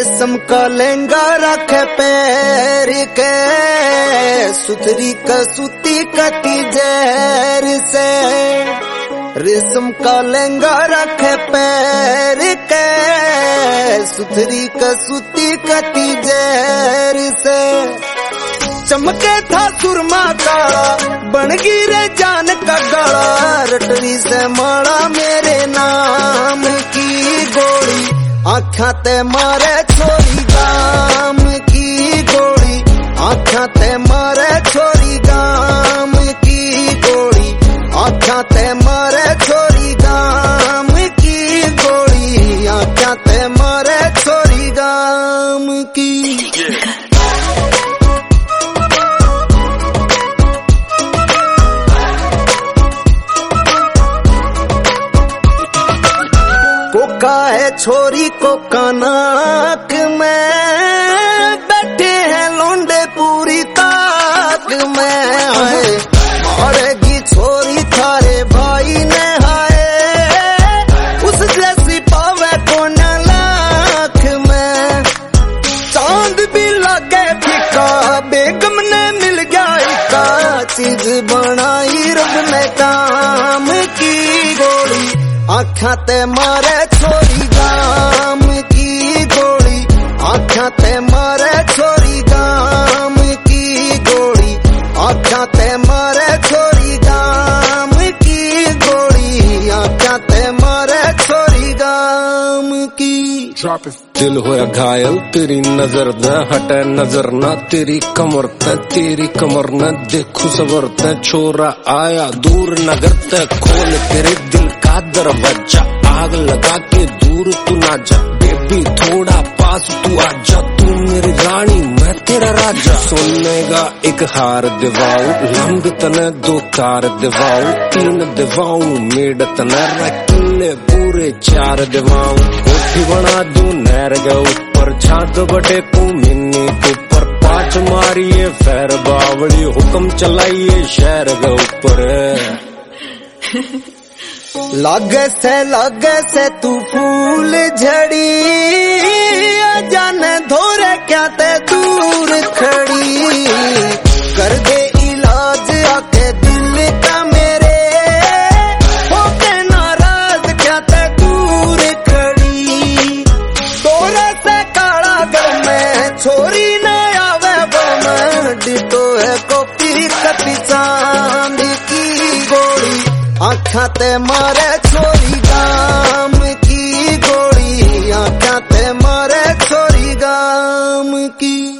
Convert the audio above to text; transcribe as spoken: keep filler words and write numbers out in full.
रेशम का लहंगा रखे पैर के, सुथरी कसूती कती जहर से। रेशम का लहंगा रखे पैर के, सुथरी कसूती कती जहर से। चमके था सुरमा काला, बन गिरे जान का गला। रटरी से मारा मेरे नाम की गोली, आँखा ते मारे छोरी गाम की गोली। आँखा ते मारे छोरी गाम की गोली, आँखा ते मारे छोरी गाम की गोली। आँखा ते मारे छोरी गाम की। कोका है छोरी को कनाक में, बैठे हैं लौंडे पूरी ताक में। आए मारेगी छोरी थारे भाई ने हाय, उस जैसी पावे कौन लाख में। चांद भी लगे फीका, बेगम ने मिल गया इका। चीज बनाई रब ने काम की गोली, आँखा ते मारे छोरी गाम की गोली। आँखा ते मारे छोरी गाम की गोली, आँखा ते मारे छोरी गाम की गोली। आँखा ते मारे छोरी गाम की। दिल होया घायल तेरी नजर न हटे नजर ना तेरी कमर ते, तेरी कमर न देखू सबर ते। छोरा आया दूर नगर ते, खोल तेरे दिल का दरवाजा। आग लगा के दूर तू ना जा, बेबी थोड़ा पास तू आजा। तू मेरी रानी मैं तेरा राजा। सोने का एक हार दिवाऊ, लंब तने दो कार दिवाऊ। तीन दिवाऊ मेड तने रखले पूरे चार दिवाऊ। कोठी बना दू नहर के ऊपर, छात बटे पू मिन्नी ऊपर। पाँच मारिए फैर बावली, हुक्म चलाइए शहर के ऊपर। लागे से लागे से तू फूल झड़ी, जाने धोरे क्या ते दूर खड़ी। कर दे इलाज आके दिल का मेरे, होके नाराज क्या ते दूर खड़ी। तोरे से काला घर में छोरी न आवे बम, डिटो है कॉपी कती चांद की गोली। आँखा ते मारे छोरी गाम की गोली, आँखा ते मारे छोरी गाम की।